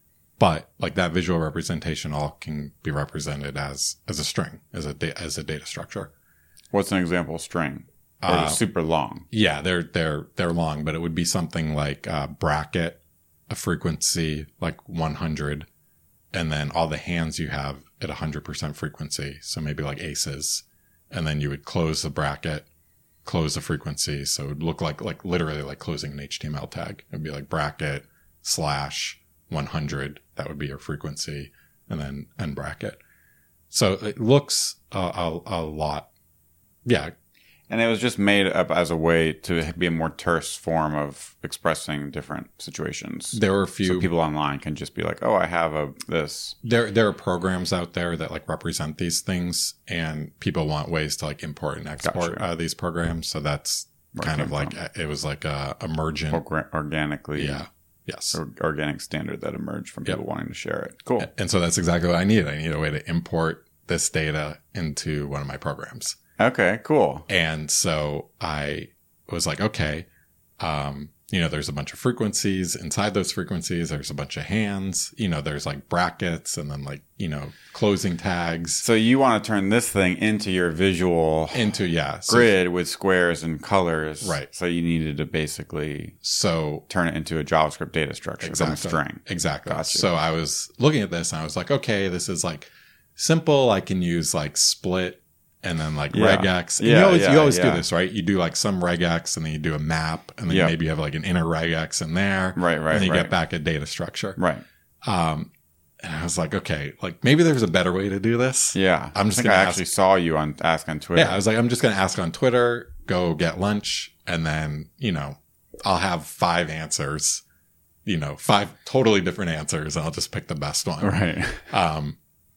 But like that visual representation all can be represented as, as a string, as a, da- as a data structure. What's an example string? Or uh, super long? Yeah, they're, they're, they're long, but it would be something like a bracket, a frequency like one hundred, and then all the hands you have at one hundred percent frequency. So maybe like aces. And then you would close the bracket, close the frequency. So it would look like, like literally like closing an H T M L tag. It'd be like bracket slash one hundred. That would be your frequency, and then end bracket. So it looks a, a, a lot. Yeah. And it was just made up as a way to be a more terse form of expressing different situations. There were a few. So people online can just be like, oh, I have a this. There there are programs out there that like represent these things, and people want ways to like import and export gotcha. uh, these programs. So that's Where kind of like, from. It was like a emergent. Orga- organically. Yeah. Yes. Or organic standard that emerged from people yep. wanting to share it. Cool. And so that's exactly what I need. I need a way to import this data into one of my programs. Okay, cool. And so I was like, okay, um, you know, there's a bunch of frequencies. Inside those frequencies, there's a bunch of hands. You know, there's like brackets and then like, you know, closing tags. So you want to turn this thing into your visual into yeah so, grid with squares and colors. Right. So you needed to basically so turn it into a JavaScript data structure. Exactly. From a string. Exactly. Gotcha. So I was looking at this and I was like, okay, this is like simple. I can use like split. And then like yeah. regex. And yeah, you always, yeah, you always yeah. do this, right? You do like some regex and then you do a map and then yep. maybe you have like an inner regex in there. Right, right, And then you right. get back a data structure. Right. Um, and I was like, okay, like maybe there's a better way to do this. Yeah. I'm just I think going I to actually ask, saw you on ask on Twitter. Yeah. I was like, I'm just going to ask on Twitter, go get lunch. And then, you know, I'll have five answers, you know, five totally different answers. And I'll just pick the best one. Right. Um,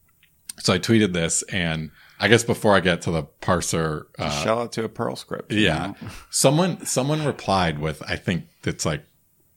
so I tweeted this and I guess before I get to the parser, uh, shell it to a Perl script. Yeah. Know? Someone, someone replied with, I think it's like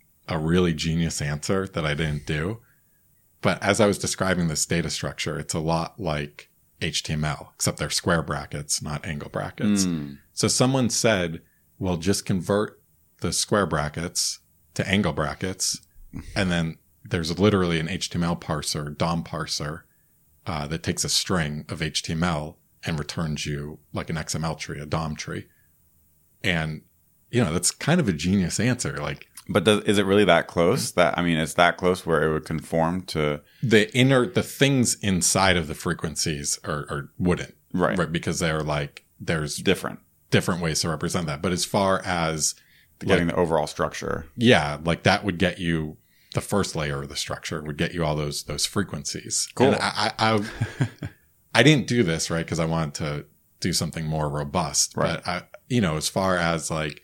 a really genius answer that I didn't do. But as I was describing this data structure, it's a lot like H T M L, except they're square brackets, not angle brackets. Mm. So someone said, well, just convert the square brackets to angle brackets. And then there's literally an H T M L parser, D O M parser, Uh, that takes a string of H T M L and returns you like an X M L tree, a D O M tree. And, you know, that's kind of a genius answer. Like, but does, is it really that close? That I mean, it's that close where it would conform to the inner, the things inside of the frequencies are, are wouldn't. Right. Right. Because they're like, there's different, different ways to represent that. But as far as getting like, the overall structure. Yeah. Like that would get you the first layer of the structure would get you all those, those frequencies. Cool. And I, I, I, I didn't do this, right? Cause I wanted to do something more robust, right. but I, you know, as far as like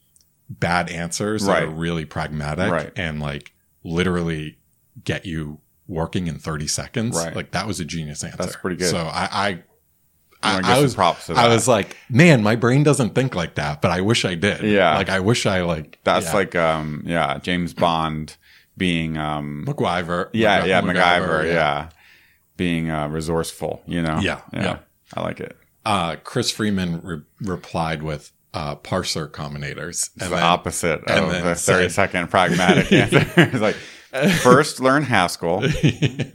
bad answers right. that are really pragmatic right. and like literally get you working in thirty seconds. Right. Like that was a genius answer. That's pretty good. So I, I, I, I was props to that. I was like, man, my brain doesn't think like that, but I wish I did. Yeah. Like I wish I like, that's yeah. like, um, yeah, James Bond being, um, MacGyver. Yeah. MacGyver, yeah. MacGyver, MacGyver. yeah. yeah. Being, uh, resourceful, you know? Yeah. Yeah. yeah. I like it. Uh, Chris Freeman re- replied with, uh, parser combinators. And the then, opposite of then the thirty said, second pragmatic answer. It's like, first learn Haskell. He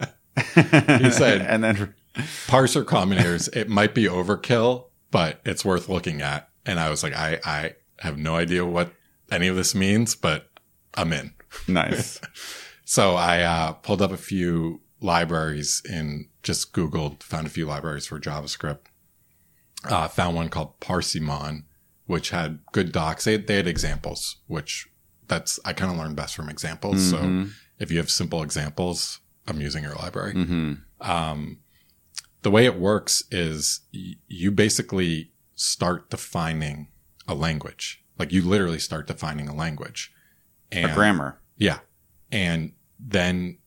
said, and then parser combinators, it might be overkill, but it's worth looking at. And I was like, I, I have no idea what any of this means, but I'm in. Nice. So I, uh, pulled up a few libraries and just Googled, found a few libraries for JavaScript. Uh, found one called Parsimon, which had good docs. They had, they had examples, which that's, I kind of learned best from examples. Mm-hmm. So if you have simple examples, I'm using your library. Mm-hmm. Um, the way it works is y- you basically start defining a language. Like you literally start defining a language. And a grammar. Yeah. And then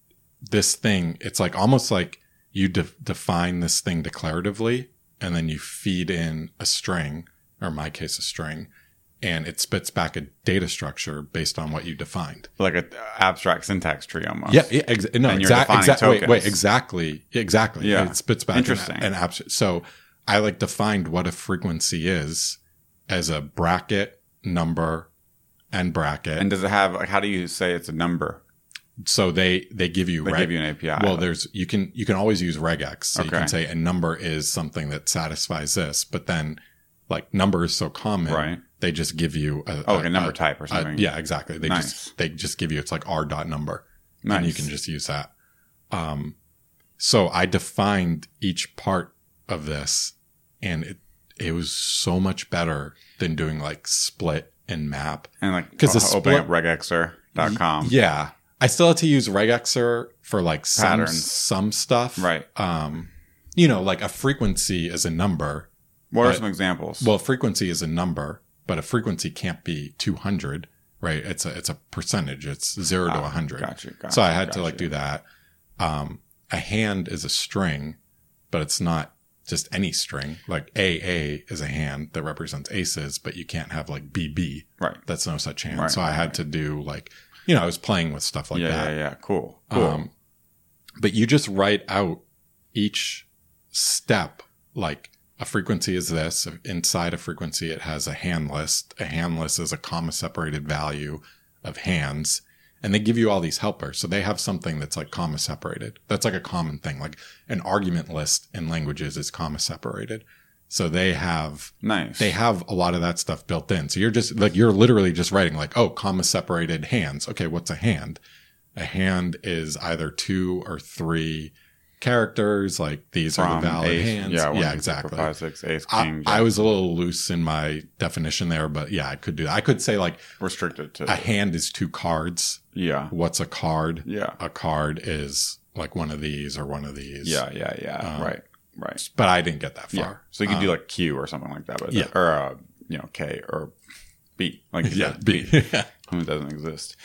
this thing, it's like almost like you de- define this thing declaratively and then you feed in a string, or in my case, a string, and it spits back a data structure based on what you defined. Like an abstract syntax tree almost. Yeah. yeah ex- no, And you're exactly. defining Exa- wait, tokens. wait, exactly. Exactly. Yeah. It spits back Interesting. an, an abstract. So I like defined what a frequency is as a bracket, number, and bracket. And does it have, like, how do you say it's a number? So they, they give you, They reg- give you an A P I. well, there's, you can, you can always use regex. So you Okay. can say a number is something that satisfies this, but then like number is so common. Right. They just give you a, Oh, like a number a- type or a- something. yeah, exactly. They Nice. just, they just give you, it's like r dot number. Nice. And you can just use that. Um, so I defined each part of this and it, it was so much better than doing like split and map. And like, 'Cause the o- opening split- up regexer dot com. Yeah. I still had to use regexer for like some, Patterns. some stuff. Right. Um, you know, like a frequency is a number. What are But- some examples? Well, frequency is a number, but a frequency can't be two hundred, right? It's a, it's a percentage. It's zero to Ah, one hundred. Gotcha. gotcha So I had to gotcha. like do that. Um, a hand is a string, but it's not just any string. Like A A is a hand that represents aces, but you can't have like B B. Right. That's no such hand. Right, so I right, had right. to do like, you know, I was playing with stuff like yeah, that. yeah, yeah. Cool. Cool. Um, but you just write out each step, like a frequency is this. Inside a frequency, it has a hand list. A hand list is a comma separated value of hands. And they give you all these helpers. So they have something that's like comma separated. That's like a common thing. Like an argument list in languages is comma separated. So they have nice. they have a lot of that stuff built in. So you're just like, you're literally just writing like, oh, comma separated hands. Okay. What's a hand? A hand is either two or three characters. Like these are From the valid ace, hands. Yeah, one, Yeah, two, exactly. three, four, five, six, ace, I, king. I jack. was a little loose in my definition there, but yeah, I could do that. I could say like restricted to. a hand is two cards. yeah. What's a card? Yeah. A card is like one of these or one of these. Yeah. Yeah. Yeah. Um, right. Right. But I didn't get that far. Yeah. So you could do Um, like Q or something like that, but yeah. or uh, you know K or B. Like you yeah, said, B. Who doesn't exist.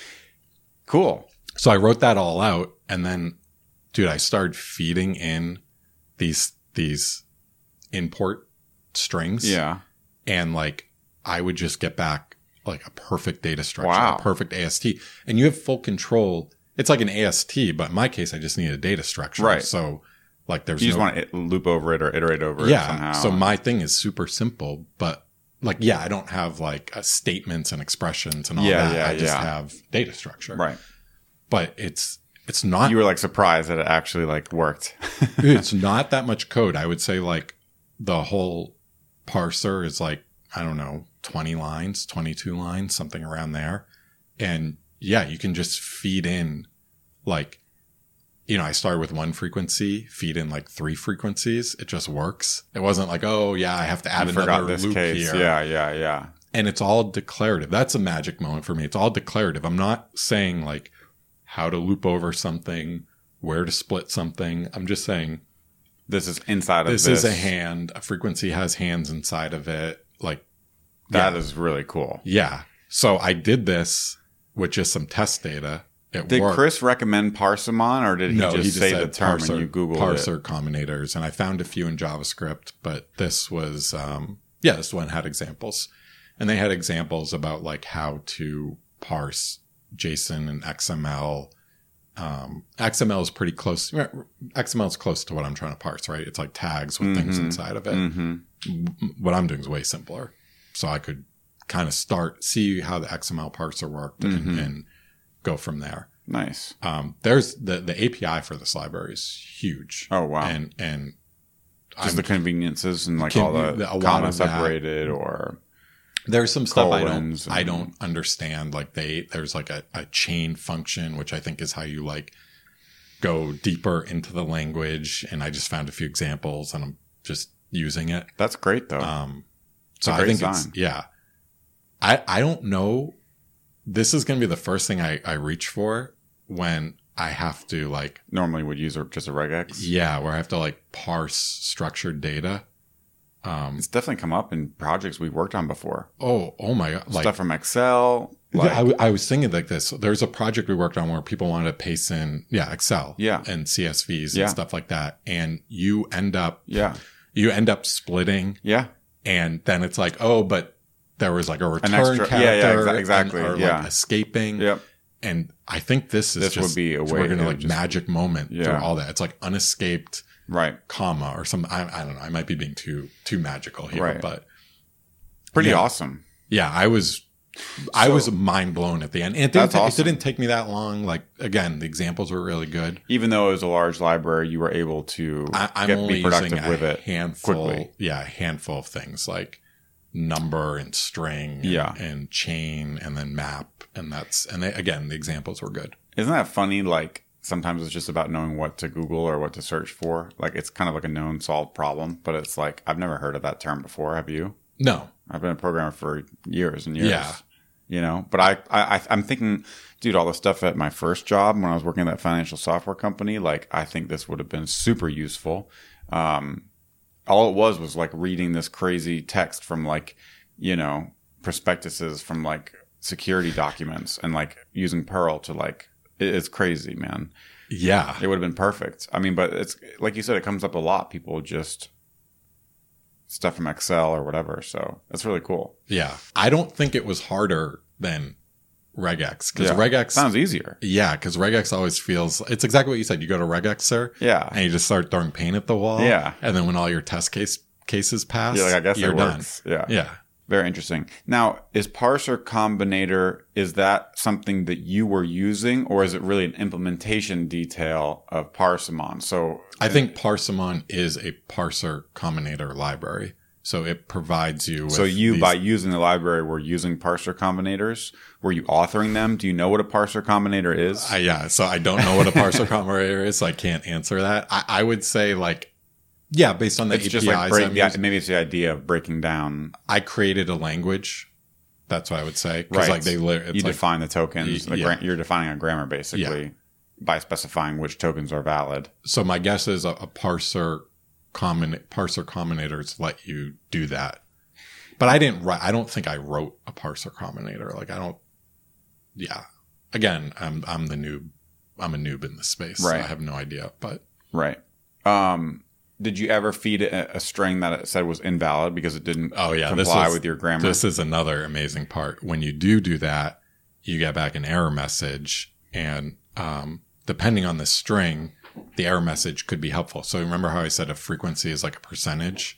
Cool. So I wrote that all out, and then, dude, I started feeding in these these import strings. Yeah. And like I would just get back like a perfect data structure, Wow. a perfect A S T. And you have full control. It's like an A S T, but in my case I just need a data structure. Right. So like there's You just no, want to loop over it or iterate over it yeah. somehow. So my thing is super simple, but like, yeah, I don't have like uh, statements and expressions and all Yeah, that. yeah, I just yeah. have data structure. right. But it's, it's not You were like surprised that it actually like worked. Dude, it's not that much code. I would say like the whole parser is like, I don't know, twenty lines, twenty-two lines, something around there. And yeah, you can just feed in like, you know, I started with one frequency, feed in like three frequencies. It just works. It wasn't like, oh yeah, I have to add I another forgot this loop case. here. Yeah. Yeah. Yeah. And it's all declarative. That's a magic moment for me. It's all declarative. I'm not saying like how to loop over something, where to split something. I'm just saying, This is inside of this, this. is a hand. A frequency has hands inside of it. Like That yeah. is really cool. Yeah. So I did this with just some test data. It Did worked. Chris recommend Parsimon or did he no, just, he just say said the term parser, and you Googled parser it? combinators. And I found a few in JavaScript, but this was, um, yeah, this one had examples. And they had examples about like how to parse JSON and X M L. Um, X M L is pretty close. X M L is close to what I'm trying to parse, right? It's like tags with things Mhm. inside of it. Mm-hmm. What I'm doing is way simpler. So I could kind of start, see how the X M L parser worked and, Mhm. and go from there. Nice. Um, there's the, the A P I for this library is huge. Oh, wow. And, and Just I'm- the conveniences and like Can- all the a lot comma of that. separated or there's some stuff I don't, colons and- I don't understand. Like they, there's like a, a chain function, which I think is how you like go deeper into the language. And I just found a few examples and I'm just using it. that's great though. Um, so a I great think sign. it's, yeah, I, I don't know. This is going to be the first thing I, I reach for when I have to like, Normally would use a, just a regex. yeah, where I have to like parse structured data. Um, It's definitely come up in projects we've worked on before. oh, oh my God. Like, Stuff from Excel, Yeah, Like, I, w- I was thinking like this. There's a project we worked on where people wanted to paste in, yeah, Excel, Yeah. and C S Vs Yeah. and stuff like that, and you end up, yeah, you end up splitting, yeah, and then it's like, oh, but there was like a return extra- character, yeah, yeah, exa- and- exactly, or yeah. like escaping, yep. and I think this is This would just be a way we're gonna to like just- magic moment Yeah. through all that. It's like unescaped Right. comma or something. I, I don't know. I might be being too too magical here, Right. but Pretty Yeah. awesome. yeah, I was. I So- was mind blown at the end. And it didn't, That's ta- awesome. it didn't take me that long. Like, again, the examples were really good. Even though it was a large library, you were able to I, I'm get, only be productive using a with it handful, quickly. yeah, a handful of things like number and string, and, Yeah. and chain, and then map, and that's and they, again, the examples were good. Isn't that funny? Like sometimes it's just about knowing what to Google or what to search for. Like it's kind of like a known solved problem, but it's like I've never heard of that term before. Have you? No, I've been a programmer for years and years. Yeah. You know, but I, I, I'm thinking, dude, all the stuff at my first job when I was working at that financial software company, like I think this would have been super useful. Um, all it was was like reading this crazy text from like, you know, prospectuses from like security documents and like using Perl to like, it, it's crazy, man. yeah, It would have been perfect. I mean, but it's like you said, it comes up a lot. People just stuff from Excel or whatever. So that's really cool. yeah. I don't think it was harder than regex because Yeah. regex Sounds easier. yeah, because regex always feels it's exactly what you said. You go to regex, sir, Yeah. and you just start throwing paint at the wall. Yeah. And then when all your test case cases pass, Yeah, like I guess you're it done. works. Yeah. Yeah. Very interesting. Now, is Parser Combinator, is that something that you were using or is it really an implementation detail of Parsimon? So I think Parsimon is a parser combinator library. So it provides you with so you, these- by using the library, were using parser combinators? Were you authoring them? Do you know what a parser combinator is? I, yeah, so I don't know what a parser combinator is, so I can't answer that. I, I would say like, yeah, based on the it's A P Is just like break, I'm yeah, using, maybe it's the idea of breaking down. I created a language. That's what I would say. Because Right. like they, li- it's You like, define the tokens. Y- The yeah. gra- you're defining a grammar basically by specifying which tokens are valid. so my guess is a, a parser combin parser combinators let you do that. But I didn't write, I don't think I wrote a parser combinator. Like I don't, yeah. Again, I'm, I'm the noob. I'm a noob in this space. So Right. I have no idea, but Right. Um, did you ever feed it a, a string that it said was invalid because it didn't oh yeah, this comply is, with your grammar? this is another amazing part. When you do do that, you get back an error message and, um, depending on the string, the error message could be helpful. So remember how I said a frequency is like a percentage?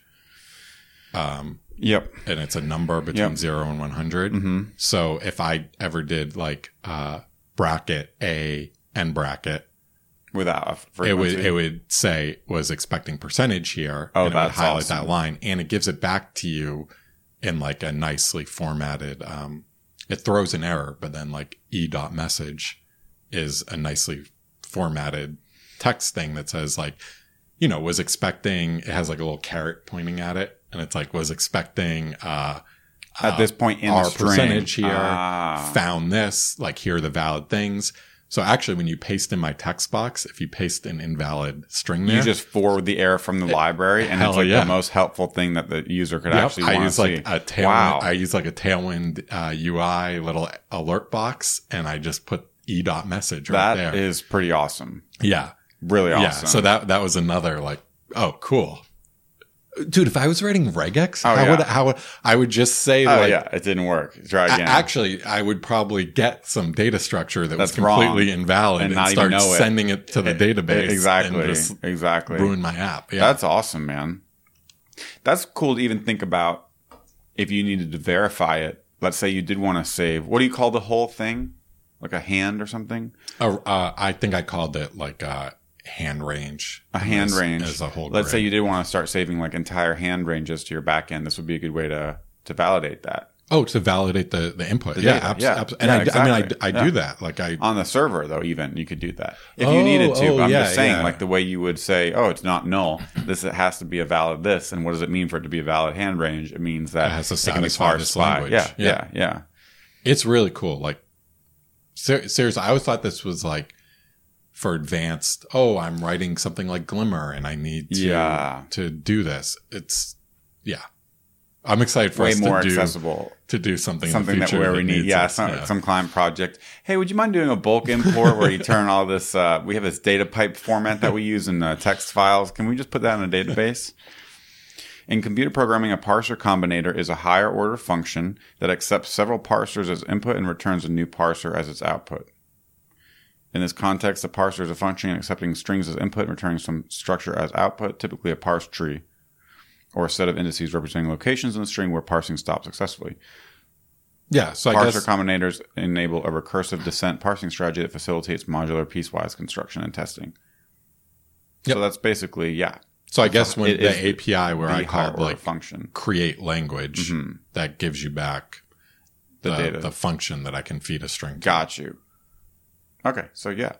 Um, Yep. and it's a number between Yep. zero and one hundred. Mm-hmm. So if I ever did like, uh, bracket A and bracket, Without a it frequency. would, it would say was expecting percentage here. Oh, and it would that's highlight awesome. that line and it gives it back to you in like a nicely formatted, um, it throws an error, but then like e dot message is a nicely formatted text thing that says like, you know, was expecting, it has like a little carrot pointing at it. And it's like, was expecting, uh, At this point in our the string, percentage here, Ah. found this, like here are the valid things. So actually when you paste in my text box, if you paste an invalid string there, you just forward the error from the library, and hell it's like yeah. the most helpful thing that the user could Yep, actually I want use to like see. a tailwind. Wow. I use like a tailwind uh, U I little alert box, and I just put e dot message right That there. is pretty awesome. yeah, Really awesome. yeah. So that that was another like, oh, cool, dude. If I was writing regex, Oh, how yeah. would how would I would just say oh like, yeah, it didn't work. Try a- again. actually, I would probably get some data structure that That's was completely wrong invalid and and, not even start know it. sending it to the database. exactly. and just exactly. ruin my app. Yeah, That's awesome, man. That's cool to even think about if you needed to verify it. Let's say you did want to save. What do you call the whole thing? Like a hand or something? uh, uh, I think I called it like a hand range. A hand as, range. as a whole. Let's say grid. you did want to start saving like entire hand ranges to your backend. This would be a good way to to validate that Oh, to validate the, the input. The yeah, data. abs- Yeah. abs- And Yeah, I, I mean, exactly. I, I Yeah. do that. Like I, on the server, though. Even you could do that if Oh, you needed to. oh, But I'm yeah, just saying, yeah. like the way you would say, "Oh, it's not null. This it has to be a valid this." And what does it mean for it to be a valid hand range? It means that It has to can be satisfy parsed this by- language. Yeah, yeah, Yeah. yeah. it's really cool. Like ser- seriously, I always thought this was like for advanced. Oh, I'm writing something like Glimmer and I need to, Yeah. to do this. It's yeah. I'm excited for way us more to do, accessible. to do something, Something in the that future where we need, needs yeah it. some, yeah. some client project. Hey, would you mind doing a bulk import where you turn all this? Uh, we have this data pipe format that we use in uh, text files. Can we just put that in a database? In computer programming, a parser combinator is a higher order function that accepts several parsers as input and returns a new parser as its output. In this context, the parser is a function accepting strings as input and returning some structure as output, typically a parse tree, or a set of indices representing locations in the string where parsing stops successfully. Yeah, so I Parser guess combinators enable a recursive descent parsing strategy that facilitates modular piecewise construction and testing. Yep. So that's basically, yeah. So I guess when It the is A P I where the I higher called order like function. create language, Mhm. that gives you back The the, data. the function that I can feed a string to. Got you. Okay, so yeah.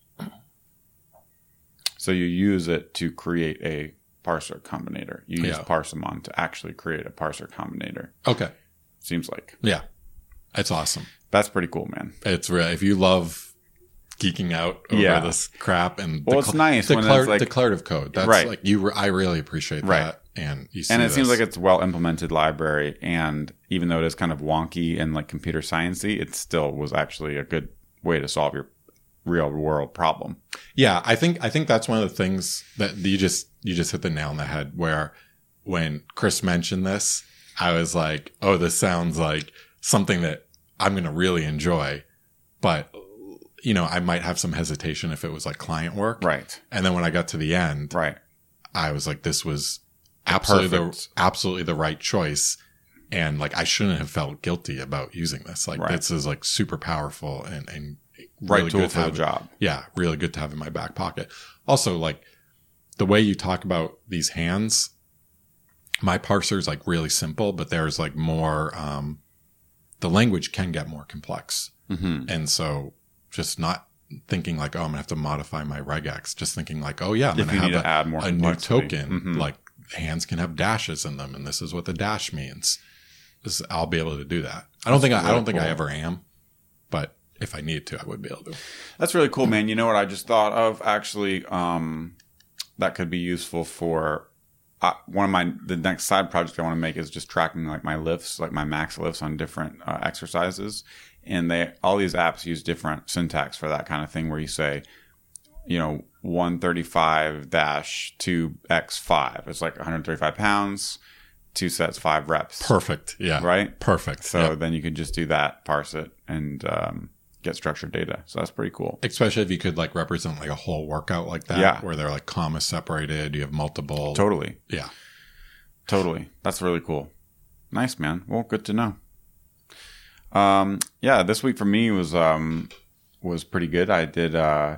So you use it to create a parser combinator. You use Yeah. Parsimon to actually create a parser combinator. Okay. Seems like. Yeah. It's awesome. That's pretty cool, man. It's real. If you love geeking out over Yeah. this crap and Well, it's nice when declar- it's like- declarative code. That's Right. like you. Re- I really appreciate Right. that. And you see And it this. seems like it's a well implemented library, and even though it is kind of wonky and like computer sciencey, it still was actually a good way to solve your real world problem. Yeah, I think I think that's one of the things that you just you just hit the nail on the head. Where when Chris mentioned this, I was like, "Oh, this sounds like something that I'm going to really enjoy." But you know, I might have some hesitation if it was like client work. Right. And then when I got to the end, Right. I was like, "This was absolutely the Perfect. absolutely the right choice." And like, I shouldn't have felt guilty about using this. Like, Right. this is like super powerful and and Right really tool good to for the have. job. Yeah, really good to have in my back pocket. Also, like the way you talk about these hands, my parser is like really simple, but there's like more, um, the language can get more complex. Mm-hmm. And so just not thinking like, oh, I'm gonna have to modify my regex, just thinking like, oh yeah, I'm If gonna you have need a, to add more a new complexity. token. Mhm. Like hands can have dashes in them, and this is what the dash means. This, I'll be able to do that. I don't think I, I really don't think I cool. ever am, but if I need to, I would be able to. That's really cool, man. You know what I just thought of actually um, that could be useful for uh, one of my the next side project I want to make is just tracking like my lifts, like my max lifts on different uh, exercises, and they all these apps use different syntax for that kind of thing. Where you say, you know, one thirty-five dash two x five. It's like one hundred thirty-five pounds, two sets, five reps. Perfect. Yeah. Right. Perfect. So Yep. then you could just do that, parse it, and um, get structured data. So that's pretty cool. Especially if you could like represent like a whole workout like that, Yeah. where they're like comma separated, you have multiple. Totally. Yeah. Totally. That's really cool. Nice, man. Well, good to know. Um, yeah, this week for me was um was pretty good. I did uh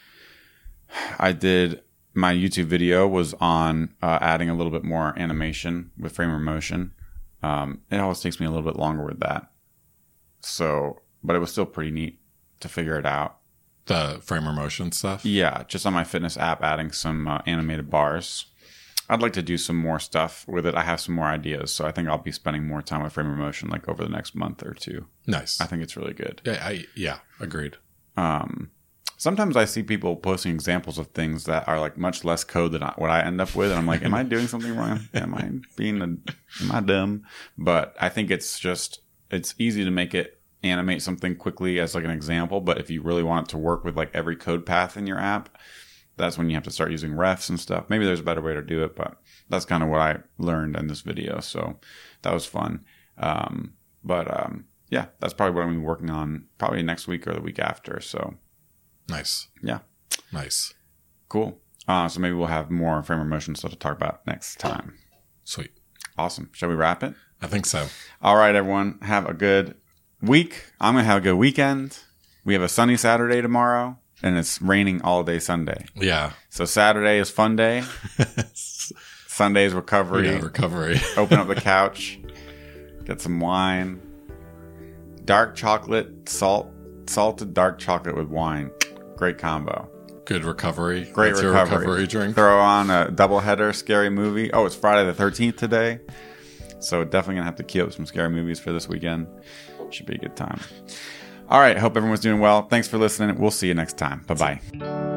I did my YouTube video was on uh, adding a little bit more animation with Framer Motion. Um, it always takes me a little bit longer with that. So, but it was still pretty neat to figure it out. The Framer Motion stuff. Yeah, just on my fitness app, adding some uh, animated bars. I'd like to do some more stuff with it. I have some more ideas, so I think I'll be spending more time with Framer Motion like over the next month or two. Nice. I think it's really good. Yeah. I, yeah. Agreed. Um, sometimes I see people posting examples of things that are like much less code than I, what I end up with, and I'm like, am I doing something wrong? Am I being a, am I dumb? But I think it's just it's easy to make it animate something quickly as like an example. But if you really want it to work with like every code path in your app, that's when you have to start using refs and stuff. Maybe there's a better way to do it, but that's kind of what I learned in this video. So that was fun. Um, but um, yeah, that's probably what I'm going to be working on probably next week or the week after. So Nice. yeah, Nice. cool. Uh, so maybe we'll have more Framer Motion stuff to talk about next time. Sweet. Awesome. Shall we wrap it? I think so. All right, everyone. Have a good week. I'm going to have a good weekend. We have a sunny Saturday tomorrow, and it's raining all day Sunday. Yeah. So Saturday is fun day. Sunday is recovery. Yeah, recovery. Open up the couch. Get some wine. Dark chocolate, salt, salted dark chocolate with wine. Great combo. Good recovery. Great That's your recovery. recovery drink. Throw on a doubleheader scary movie. Oh, it's Friday the thirteenth today. So definitely going to have to queue up some scary movies for this weekend. Should be a good time. All right. Hope everyone's doing well. Thanks for listening. We'll see you next time. Bye-bye.